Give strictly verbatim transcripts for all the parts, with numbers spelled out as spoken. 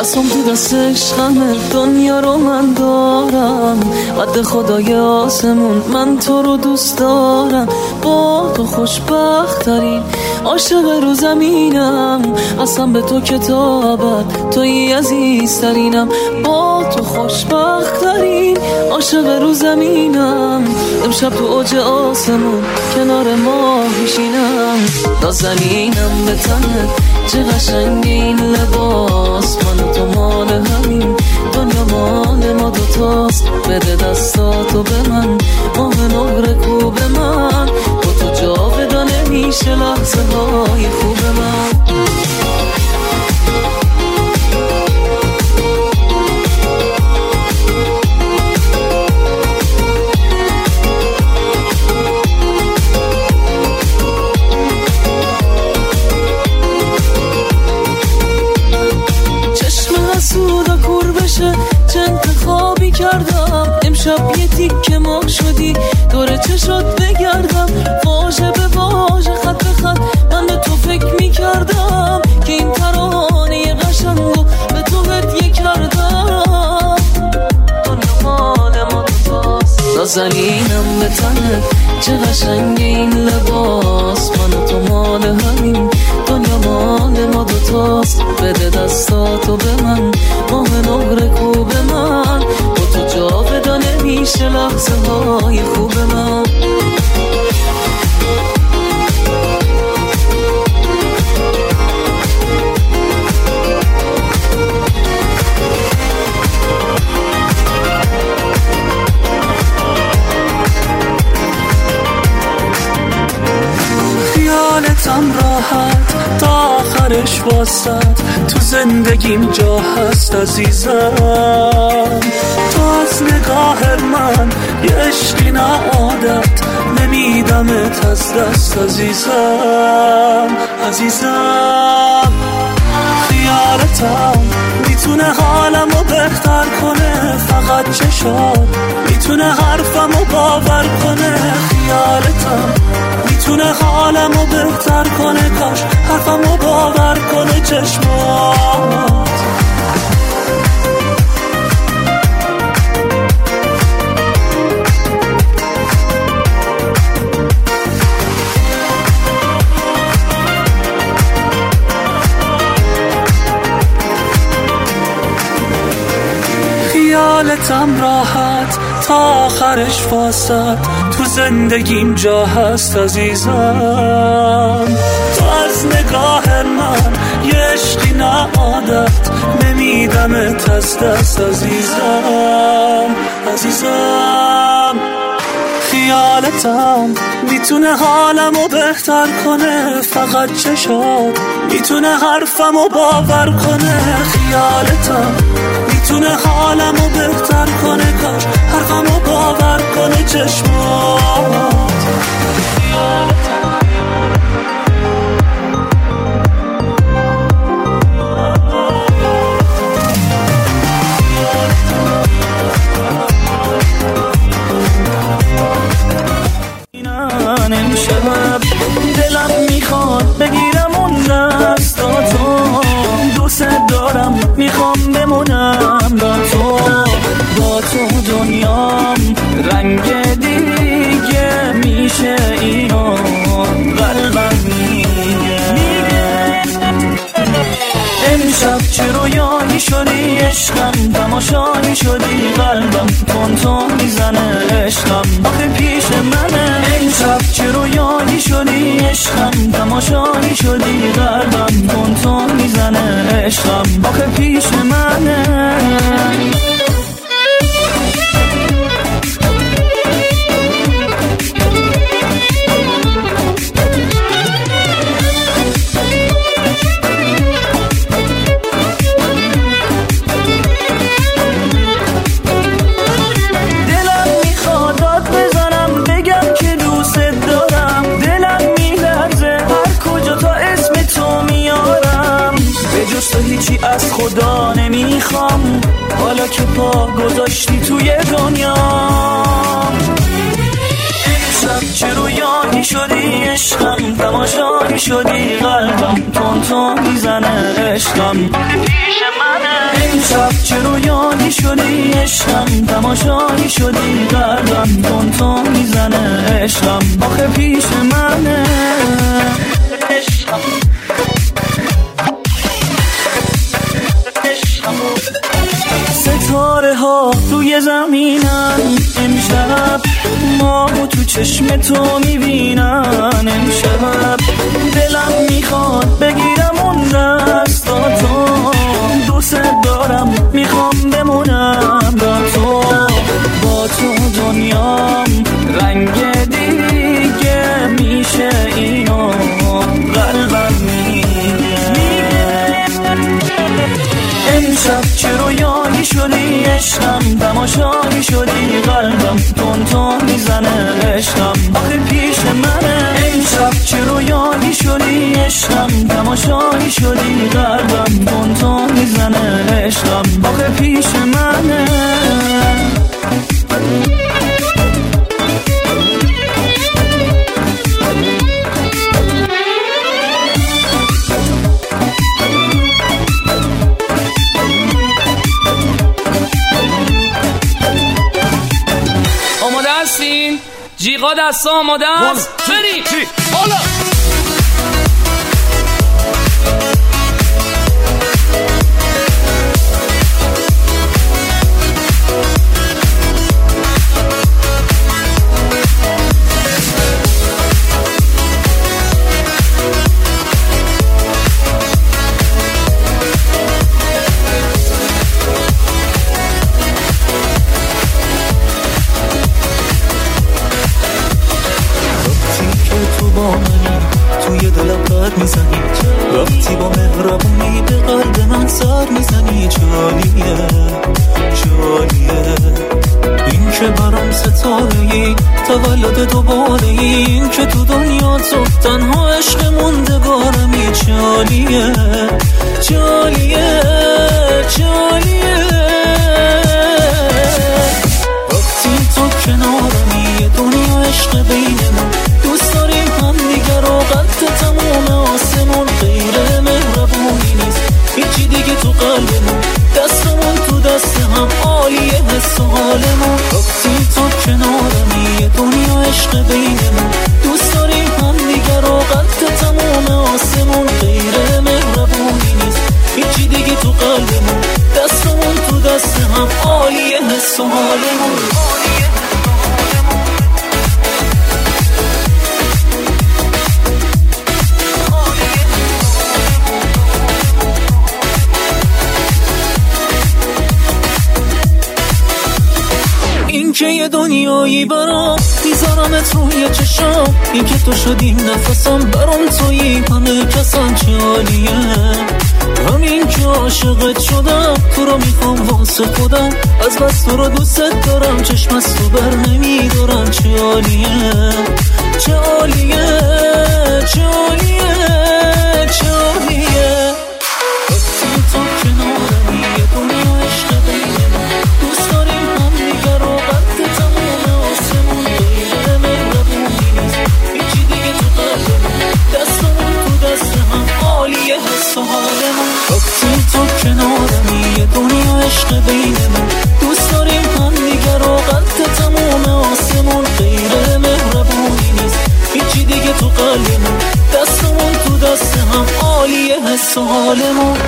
دستم تو دست عشقمه، دنیا رو من دارم، قد خدای آسمون من تو رو دوست دارم. با تو خوشبخت ترین عاشق رو زمینم، اصلا به تو که تا ابد توی عزیز ترینم. با تو خوشبخت ترین عاشق رو زمینم، امشب تو اوج آسمون کنار ما میشینم. نازنینم به تنت چه قشنگ این لباس، من و تو مال همین دنیا مال ما دوتاست. بده دستاتو به من ماه نقره کو به من، با تو جاودانه میشه لحظه های خوب من. سودا کور بشه چه انتخابی کردم، امشب یه تیکه ما شدی دور چشات بگردم. واژه به واژه خط به خط من به تو فکر میکردم، که این ترانه قشنگو به تو هدیه کردم. دنیا مال ما دوتاست، نازنینم به تنت چه قشنگ این لباس، من و تو مال همین دنیا مال ما دوتاست. بده دستاتو به من ماه نقره کو به من، با تو جاودانه میشه لحظه های خوب من. خیالتم راحت تا آخرش واسد، تو زندگیم جا هست عزیزم. تو از نگاه من یه عشقی نه عادت، نمیدمت از دست عزیزم عزیزم. خیالتم میتونه حالمو بهتر کنه، فقط چشات میتونه حرفمو باور کنه. خیالتم میتونه حالمو بهتر کنه، کاش حرفمو باور کنه چشمات. خیالتم راحت تا آخرش واسد، تو زندگیم جا هست عزیزم. تو از نگاه من یه عشقی نه عادت، نمیدمت از دست عزیزم عزیزم. خیالتم میتونه حالمو بهتر کنه، فقط چشات میتونه حرفمو باور کنه. خیالتم میتونه حالمو بهتر کنه، کاش حرفمو باور کنه چشمات. امشب دلم میخواد بگیرم اون دستاتو، دوست دارم میخوام بمونم با تو. با تو دنیام رنگ دیگه میشه، اینو قلبم میگه. امشب چه رویایی شدی عشقم، تماشایی شدی قلبم کن تو میزنه عشقم آخه پیش منه. امشب چه رویایی شدی عشقم، تماشایی شدی قلبم کن تو میزنه عشقم آخه پیش منه. تو هیچی از خدا نمیخوام، حالا که پا گذاشتی توی دنیا. امشب چه رویایی شدی عشقم، تماشایی شدی قلبم، تون تون میزنه عشقم پیش منه. امشب چه رویایی شدی عشقم، تماشایی شدی قلبم، تون تون میزنه عشقم آخه پیش منه عشقم. ستاره ها روی زمینن امشب، ماهو تو چشم تو میبینن امشب. دلم میخواد بگیرم اون دستاتو، دوست دارم میخوام بمونم با تو، با تو دنیام رنگ دیگه میشه اینو قلبم میگه. امشب چه رویایی شدی عشقم، تماشایی شدی قلبم، تون تون میزنه عشقم آخه پیش منه. امشب چه رویایی شدی عشقم، تماشایی شدی قلبم، تون تون میزنه عشقم آخه پیش منه. جیغا دست آماده است بریم حالا. توی دلم قد میزنی، وقتی با مهربونی به قلب من سر میزنی. جالیه جالیه این که برام ستاره‌ای، تولد دوباره ای، این که تو دنیا تو تنها عشق موندگارمی. جالیه جالیه جالیه وقتی تو کنارمی، یه دنیا عشق بینمون، دوست داریم هم دیگر رو قد تموم آسمون. غیر مهربونی نیست هیچی دیگه تو قلبمون، دستمون تو دست هم عالیه حس و حالمون. وقتی تو کنارمی، یه دنیا عشق بینمون، دوست داریم هم دیگر رو قد تموم آسمون. غیر مهربونی نیست هیچی دیگه تو قلبمون، دستمون تو دست هم عالیه حس و حالمون. این که یه دنیایی برام میذارمت روی چشام، این که تو شدی نفسم، برام تویی همه کسان. جالیه همین که عاشقت شدم، تو رو میخوام واسه خودم، از بس تو رو دوست دارم، چشم از تو بر نمیدارم. جالیه جالیه جالیه جالیه وقتی تو کنارمی، یه دنیا عشق بینمون، دوست داریم هم دیگر رو قد تموم آسمون. غیر مهربونی نیست هیچی دیگه تو قلبمون، دستمون تو دست هم عالیه حس و حالمون. وقتی تو کنارمی، یه دنیا عشق بینمون، دوست داریم هم دیگر رو قد تموم آسمون. غیر مهربونی نیست هیچی دیگه تو قلبمون، دستمون تو دست هم عالیه حس و حالمون.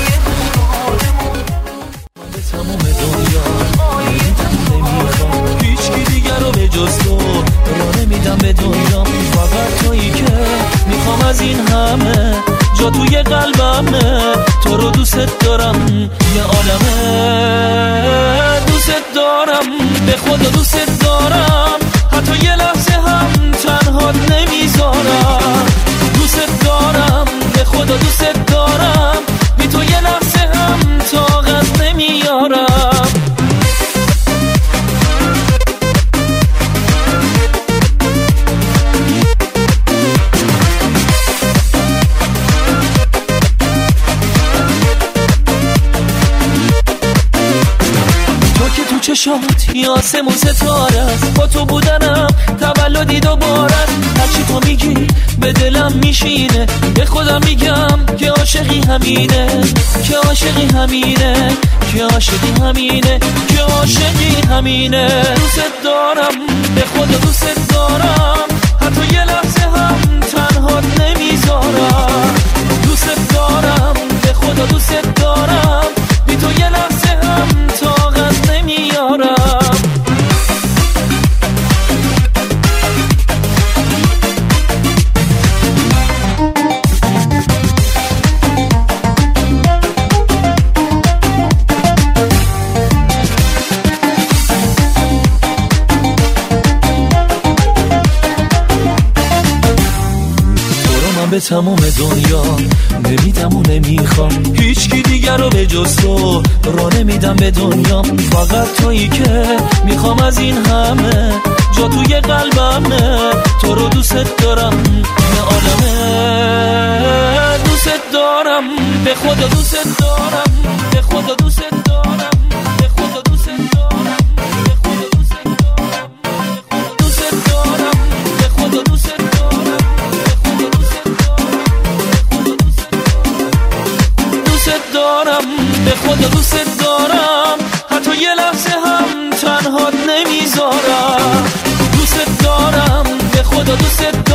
تموم دنیا نمیخوام هیچکی دیگر رو به جز تو، را نمیدم به دنیا، فقط تویی که میخوام. از این همه جا توی قلبمه، تو رو دوست دارم، یه عالمه دوست دارم، به خدا دوست دارم، حتی یه لحظه هم تنها نمیذارم. دوست دارم به خدا دوست دارم، بی تو یه لحظه هم طاقت نمیارم. چشات یه آسمون ستاره است، با تو بودنم تولدی دوباره. هرچی تو میگی به دلم میشینه، به خودم میگم که عاشقی همینه، که عاشقی همینه، که عاشقی همینه، که عاشقی همینه. دوست دارم به خدا دوست دارم، حتی یه لحظه هم تنها نمیذارم. دوست دارم به خدا دوست دارم، بی تو یه لحظه هم طاقت نمیارم. به تمام دنیا نمیدم و نمیخوام هیچکی دیگر رو به جز تو، را نمیدم به دنیا. فقط تویی که میخوام، از این همه جا توی قلبمه. تو رو دوست دارم نه عالمه، دوست دارم به خدا دوست دارم، به خدا دوست دارم، به خدا دوست دارم، به خدا دوست دارم، دوست دارم، به خدا دوست دارم. دارم به خدا دوست دارم، حتی یه لحظه هم تنها نمیذارم. دوست دارم به خدا دوست